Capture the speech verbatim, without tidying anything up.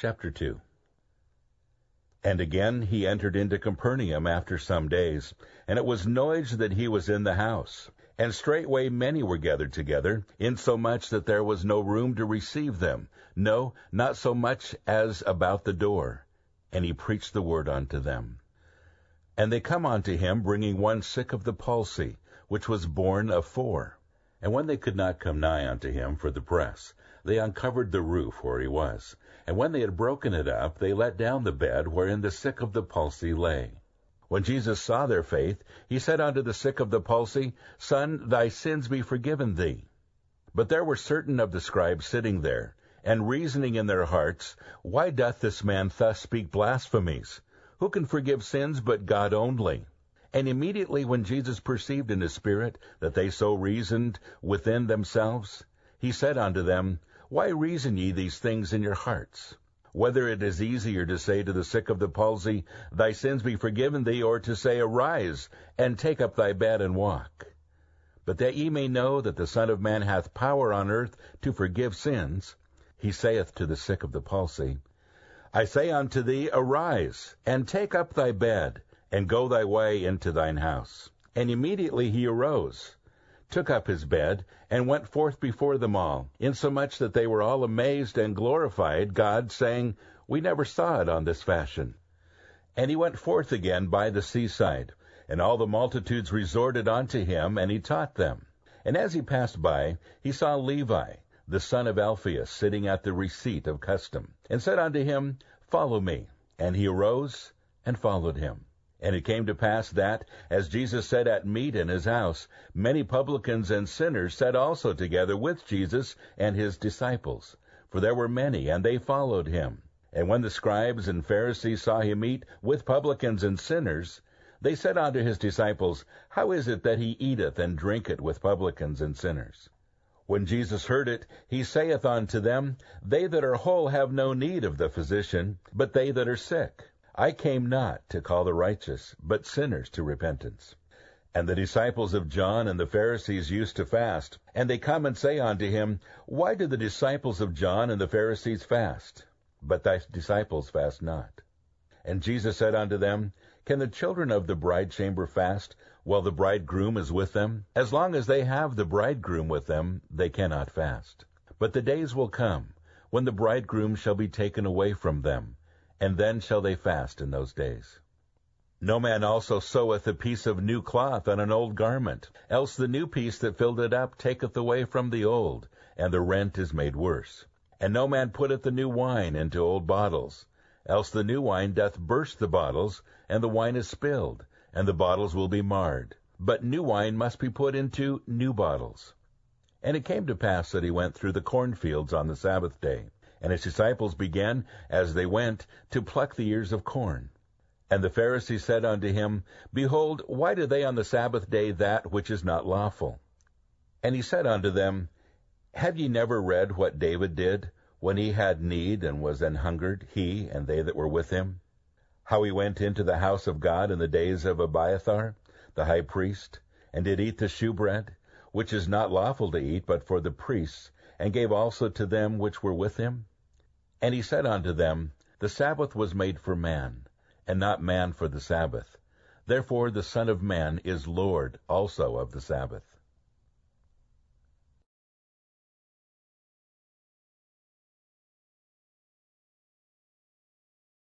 Chapter two. And again he entered into Capernaum after some days, and it was noised that he was in the house. And straightway many were gathered together, insomuch that there was no room to receive them, no, not so much as about the door. And he preached the word unto them. And they come unto him, bringing one sick of the palsy, which was borne of four. And when they could not come nigh unto him for the press, they uncovered the roof where he was. And when they had broken it up, they let down the bed wherein the sick of the palsy lay. When Jesus saw their faith, he said unto the sick of the palsy, Son, thy sins be forgiven thee. But there were certain of the scribes sitting there, and reasoning in their hearts, Why doth this man thus speak blasphemies? Who can forgive sins but God only? And immediately when Jesus perceived in his spirit that they so reasoned within themselves, he said unto them, Why reason ye these things in your hearts? Whether it is easier to say to the sick of the palsy, Thy sins be forgiven thee, or to say, Arise, and take up thy bed and walk. But that ye may know that the Son of Man hath power on earth to forgive sins, he saith to the sick of the palsy, I say unto thee, Arise, and take up thy bed, and go thy way into thine house. And immediately he arose, took up his bed, and went forth before them all, insomuch that they were all amazed and glorified God, saying, We never saw it on this fashion. And he went forth again by the seaside, and all the multitudes resorted unto him, and he taught them. And as he passed by, he saw Levi, the son of Alphaeus, sitting at the receipt of custom, and said unto him, Follow me. And he arose and followed him. And it came to pass that, as Jesus sat at meat in his house, many publicans and sinners sat also together with Jesus and his disciples. For there were many, and they followed him. And when the scribes and Pharisees saw him eat with publicans and sinners, they said unto his disciples, How is it that he eateth and drinketh with publicans and sinners? When Jesus heard it, he saith unto them, They that are whole have no need of the physician, but they that are sick. I came not to call the righteous, but sinners to repentance. And the disciples of John and the Pharisees used to fast. And they come and say unto him, Why do the disciples of John and the Pharisees fast, but thy disciples fast not? And Jesus said unto them, Can the children of the bridechamber fast, while the bridegroom is with them? As long as they have the bridegroom with them, they cannot fast. But the days will come, when the bridegroom shall be taken away from them, and then shall they fast in those days. No man also seweth a piece of new cloth on an old garment, else the new piece that filled it up taketh away from the old, and the rent is made worse. And no man putteth the new wine into old bottles, else the new wine doth burst the bottles, and the wine is spilled, and the bottles will be marred. But new wine must be put into new bottles. And it came to pass that he went through the cornfields on the Sabbath day. And his disciples began, as they went, to pluck the ears of corn. And the Pharisees said unto him, Behold, why do they on the Sabbath day that which is not lawful? And he said unto them, Have ye never read what David did, when he had need and was an hungered, he and they that were with him? How he went into the house of God in the days of Abiathar, the high priest, and did eat the shewbread, which is not lawful to eat but for the priests, and gave also to them which were with him? And he said unto them, The Sabbath was made for man, and not man for the Sabbath. Therefore the Son of Man is Lord also of the Sabbath.